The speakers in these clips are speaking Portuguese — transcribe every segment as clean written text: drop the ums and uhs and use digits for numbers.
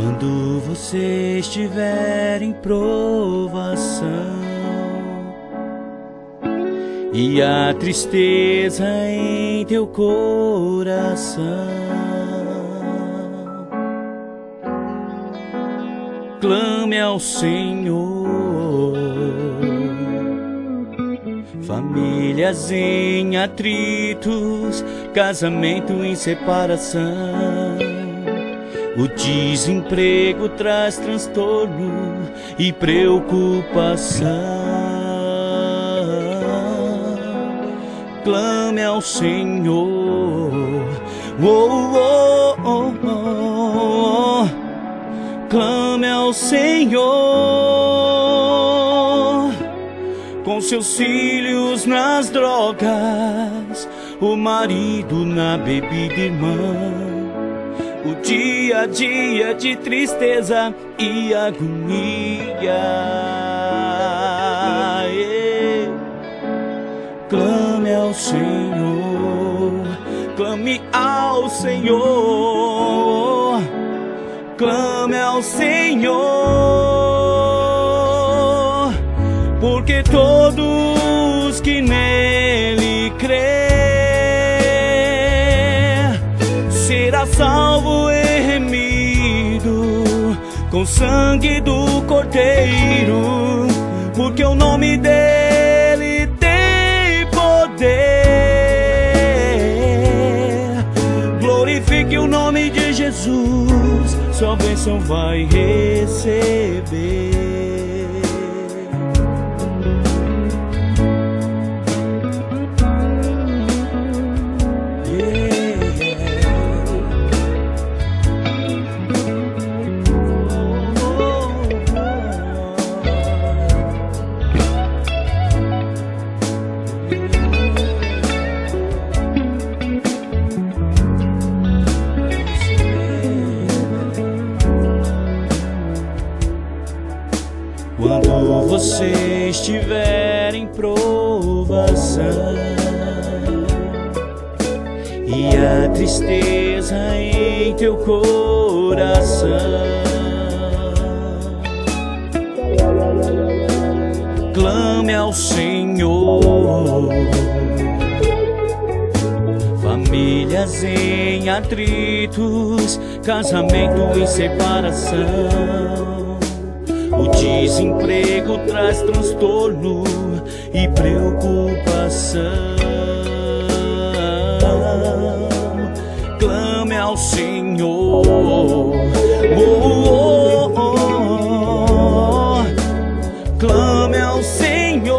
Quando você estiver em provação e a tristeza em teu coração, clame ao Senhor. Famílias em atritos, casamento em separação, o desemprego traz transtorno e preocupação. Clame ao Senhor. Oh, oh, oh, oh. Clame ao Senhor. Com seus filhos nas drogas, o marido na bebida, irmã, o dia a dia de tristeza e agonia. Clame ao Senhor, clame ao Senhor, clame ao Senhor, porque todos que nele crê será salvo e remido com sangue do Cordeiro, porque o nome dele tem poder. Glorifique o nome de Jesus, sua bênção vai receber. Quando você estiver em provação e a tristeza em teu coração, clame ao Senhor. Famílias em atritos, casamento em separação, o desemprego traz transtorno e preocupação. Clame ao Senhor. Oh, oh, oh. Clame ao Senhor.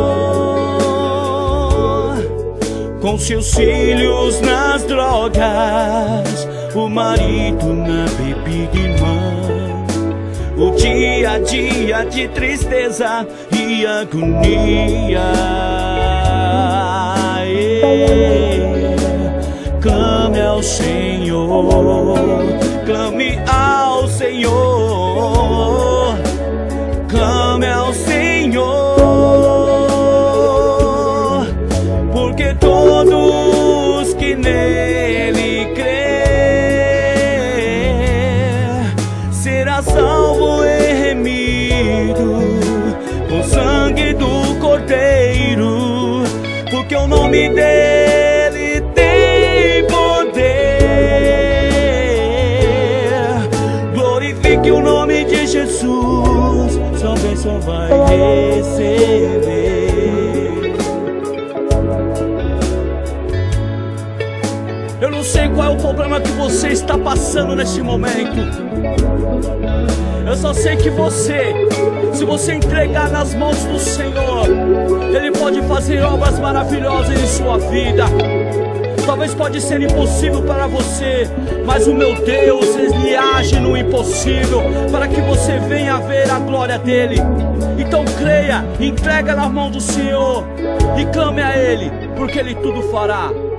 Com seus filhos nas drogas, o marido na bebida, irmã, o dia a dia de tristeza e agonia. Clame ao Senhor, clame ao Senhor, clame ao Senhor, porque todos que nele crê será salvo e remido com sangue do Cordeiro, porque o nome dele tem poder. Glorifique o nome de Jesus, sua bênção vai receber. Eu não sei qual é o problema que você está passando neste momento. Eu só sei que se você entregar nas mãos do Senhor, Ele pode fazer obras maravilhosas em sua vida. Talvez pode ser impossível para você, mas o meu Deus, Ele age no impossível para que você venha ver a glória dEle. Então creia, entrega nas mãos do Senhor e clame a Ele, porque Ele tudo fará.